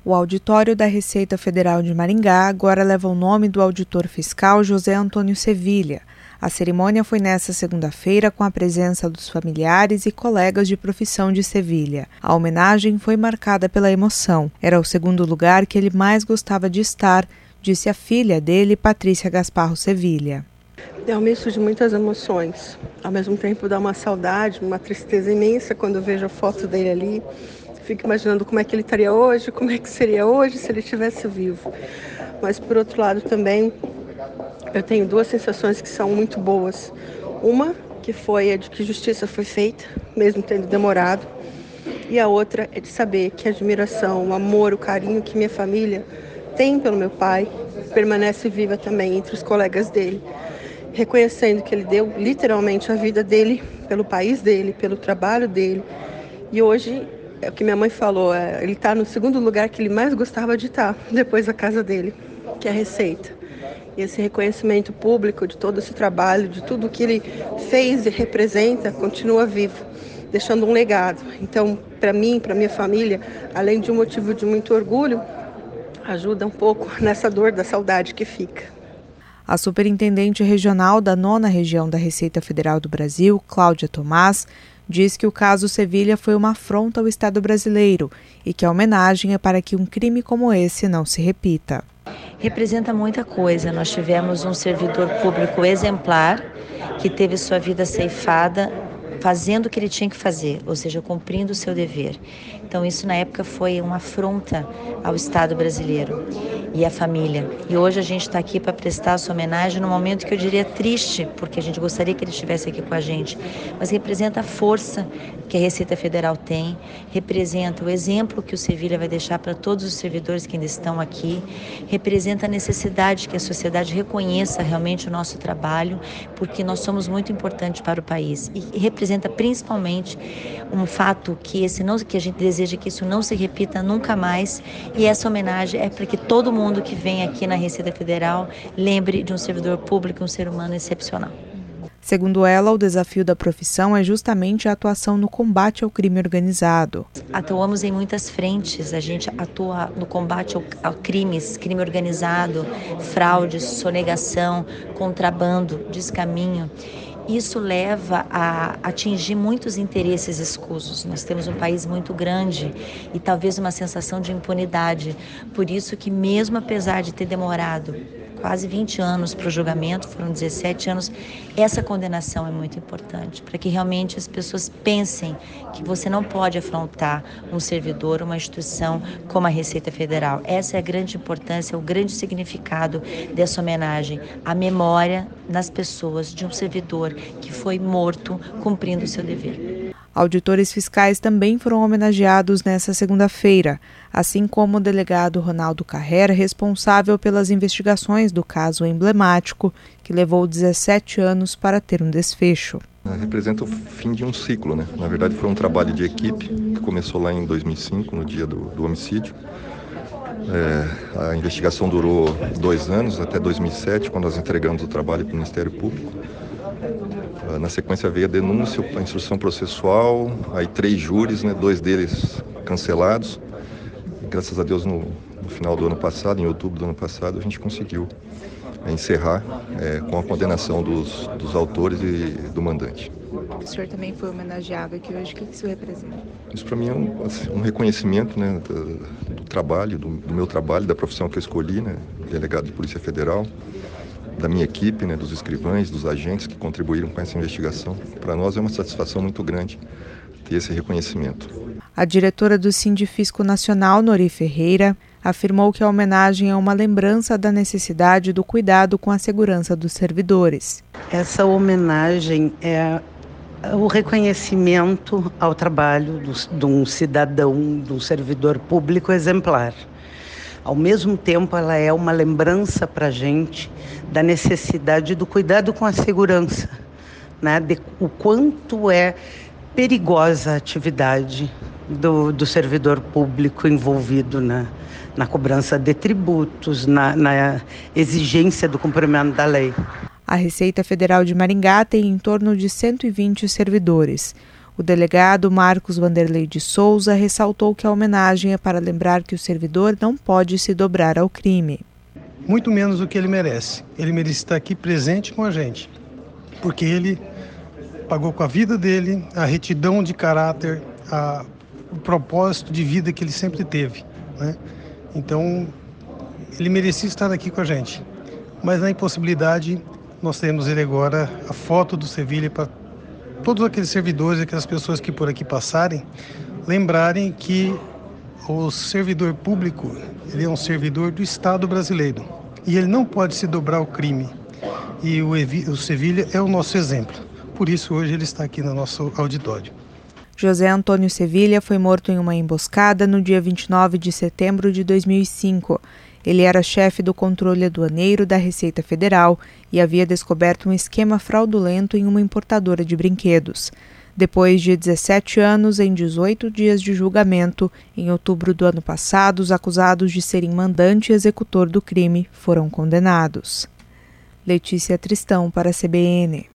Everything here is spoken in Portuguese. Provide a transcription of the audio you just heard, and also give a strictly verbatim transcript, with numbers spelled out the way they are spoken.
O auditório da Receita Federal de Maringá agora leva o nome do auditor fiscal José Antônio Sevilha. A cerimônia foi nesta segunda-feira com a presença dos familiares e colegas de profissão de Sevilha. A homenagem foi marcada pela emoção. Era o segundo lugar que ele mais gostava de estar, disse a filha dele, Patrícia Gasparro Sevilha. É um misto de muitas emoções. Ao mesmo tempo dá uma saudade, uma tristeza imensa quando eu vejo a foto dele ali. Fico imaginando como é que ele estaria hoje, como é que seria hoje se ele estivesse vivo. Mas, por outro lado, também eu tenho duas sensações que são muito boas. Uma, que foi a de que justiça foi feita, mesmo tendo demorado. E a outra é de saber que a admiração, o amor, o carinho que minha família tem pelo meu pai permanece viva também entre os colegas dele. Reconhecendo que ele deu literalmente a vida dele pelo país dele, pelo trabalho dele. E hoje, é o que minha mãe falou, é, ele está no segundo lugar que ele mais gostava de estar, depois da casa dele, que é a Receita. E esse reconhecimento público de todo esse trabalho, de tudo que ele fez e representa, continua vivo, deixando um legado. Então, para mim, para minha família, além de um motivo de muito orgulho, ajuda um pouco nessa dor da saudade que fica. A superintendente regional da nona região da Receita Federal do Brasil, Cláudia Tomás, diz que o caso Sevilha foi uma afronta ao Estado brasileiro e que a homenagem é para que um crime como esse não se repita. Representa muita coisa. Nós tivemos um servidor público exemplar que teve sua vida ceifada fazendo o que ele tinha que fazer, ou seja, cumprindo o seu dever. Então isso na época foi uma afronta ao Estado brasileiro e à família. E hoje a gente está aqui para prestar a sua homenagem num momento que eu diria triste, porque a gente gostaria que ele estivesse aqui com a gente, mas representa a força que a Receita Federal tem, representa o exemplo que o Sevilha vai deixar para todos os servidores que ainda estão aqui, representa a necessidade que a sociedade reconheça realmente o nosso trabalho, porque nós somos muito importantes para o país e representa principalmente um fato que, esse não, que a gente deseja que isso não se repita nunca mais, e essa homenagem é para que todo mundo que vem aqui na Receita Federal lembre de um servidor público, um ser humano excepcional. Segundo ela, o desafio da profissão é justamente a atuação no combate ao crime organizado. Atuamos em muitas frentes, a gente atua no combate ao, ao crimes, crime organizado, fraudes, sonegação, contrabando, descaminho. Isso leva a atingir muitos interesses escusos. Nós temos um país muito grande e talvez uma sensação de impunidade. Por isso que mesmo apesar de ter demorado quase vinte anos para o julgamento, foram dezessete anos, essa condenação é muito importante, para que realmente as pessoas pensem que você não pode afrontar um servidor, uma instituição como a Receita Federal. Essa é a grande importância, o grande significado dessa homenagem, a memória nas pessoas de um servidor que foi morto cumprindo o seu dever. Auditores fiscais também foram homenageados nesta segunda-feira, assim como o delegado Ronaldo Carrera, responsável pelas investigações do caso emblemático, que levou dezessete anos para ter um desfecho. Representa o fim de um ciclo, né? Na verdade, foi um trabalho de equipe que começou lá em dois mil e cinco, no dia do, do homicídio. É, a investigação durou dois anos, até dois mil e sete, quando nós entregamos o trabalho para o Ministério Público. Na sequência veio a denúncia, a instrução processual, aí três júris, né, dois deles cancelados. Graças a Deus, no, no final do ano passado, em outubro do ano passado, a gente conseguiu é, encerrar é, com a condenação dos, dos autores e do mandante. O senhor também foi homenageado aqui hoje. O que isso representa? Isso para mim é um, assim, um reconhecimento, né, do, do trabalho, do, do meu trabalho, da profissão que eu escolhi, né, delegado de Polícia Federal, da minha equipe, né, dos escrivães, dos agentes que contribuíram com essa investigação. Para nós é uma satisfação muito grande ter esse reconhecimento. A diretora do Sindifisco Nacional, Nori Ferreira, afirmou que a homenagem é uma lembrança da necessidade do cuidado com a segurança dos servidores. Essa homenagem é o reconhecimento ao trabalho do, de um cidadão, de um servidor público exemplar. Ao mesmo tempo, ela é uma lembrança para a gente da necessidade do cuidado com a segurança, né? De o quanto é perigosa a atividade do, do servidor público envolvido na, na cobrança de tributos, na, na exigência do cumprimento da lei. A Receita Federal de Maringá tem em torno de cento e vinte servidores. O delegado Marcos Vanderlei de Souza ressaltou que a homenagem é para lembrar que o servidor não pode se dobrar ao crime. Muito menos do que ele merece. Ele merece estar aqui presente com a gente, porque ele pagou com a vida dele, a retidão de caráter, a, o propósito de vida que ele sempre teve, né? Então, ele merecia estar aqui com a gente. Mas na impossibilidade, nós temos ele agora, a foto do Sevilha para todos aqueles servidores, aquelas pessoas que por aqui passarem, lembrarem que o servidor público, ele é um servidor do Estado brasileiro e ele não pode se dobrar ao crime. E o, o Sevilha é o nosso exemplo. Por isso, hoje ele está aqui no nosso auditório. José Antônio Sevilha foi morto em uma emboscada no dia vinte e nove de setembro de dois mil e cinco. Ele era chefe do controle aduaneiro da Receita Federal e havia descoberto um esquema fraudulento em uma importadora de brinquedos. Depois de dezessete anos, em dezoito dias de julgamento, em outubro do ano passado, os acusados de serem mandante e executor do crime foram condenados. Letícia Tristão para a C B N.